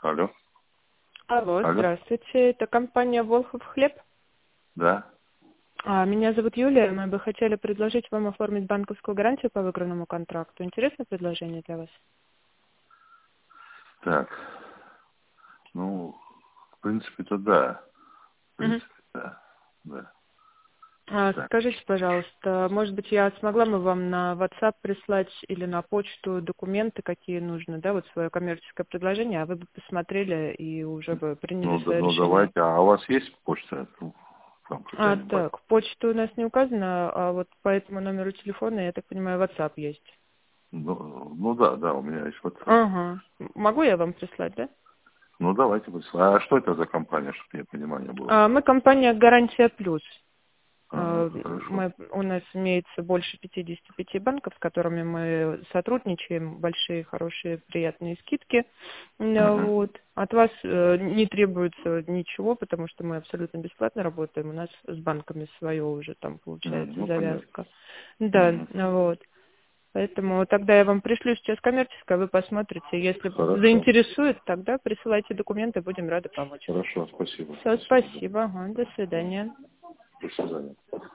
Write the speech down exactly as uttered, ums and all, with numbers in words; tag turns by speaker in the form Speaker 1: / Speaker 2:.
Speaker 1: Алло.
Speaker 2: Алло,
Speaker 1: Алло.
Speaker 2: здравствуйте. Это компания «Волхов хлеб».
Speaker 1: Да.
Speaker 2: А, Меня зовут Юлия. Мы бы хотели предложить вам оформить банковскую гарантию по выигранному контракту. Интересное предложение для вас?
Speaker 1: Так. Ну, в принципе-то да. В
Speaker 2: Мгм.
Speaker 1: принципе, да. Да.
Speaker 2: А,
Speaker 1: Так.
Speaker 2: Скажите, пожалуйста, может быть, я смогла бы вам на WhatsApp прислать или на почту документы, какие нужны, да, вот свое коммерческое предложение, а вы бы посмотрели и уже бы приняли
Speaker 1: Ну, да,
Speaker 2: свое
Speaker 1: ну
Speaker 2: решение.
Speaker 1: давайте. А у вас есть почта? Ну, там
Speaker 2: А,
Speaker 1: какая-нибудь?
Speaker 2: так, почта у нас не указана, а вот по этому номеру телефона, я так понимаю, WhatsApp есть.
Speaker 1: Ну, ну да, да, у меня есть WhatsApp.
Speaker 2: Ага. Могу я вам прислать, да?
Speaker 1: Ну давайте присылай. А что это за компания, чтобы мне понимание было?
Speaker 2: А, Мы компания «Гарантия Плюс».
Speaker 1: Ага,
Speaker 2: А,
Speaker 1: хорошо.
Speaker 2: Мы, у нас имеется больше пятидесяти пяти банков, с которыми мы сотрудничаем, большие, хорошие, приятные скидки. Ну,
Speaker 1: Угу.
Speaker 2: вот. От вас э, не требуется ничего, потому что мы абсолютно бесплатно работаем. У нас с банками свое уже там получается
Speaker 1: Ну, понятно.
Speaker 2: завязка. Да,
Speaker 1: Угу.
Speaker 2: ну вот. Поэтому тогда я вам пришлю сейчас коммерческое, вы посмотрите. Если
Speaker 1: Хорошо.
Speaker 2: заинтересует, тогда присылайте документы, будем рады помочь.
Speaker 1: Хорошо, спасибо.
Speaker 2: Все,
Speaker 1: Спасибо. Да.
Speaker 2: спасибо. Ага, до
Speaker 1: Мгм.
Speaker 2: свидания.
Speaker 1: До свидания.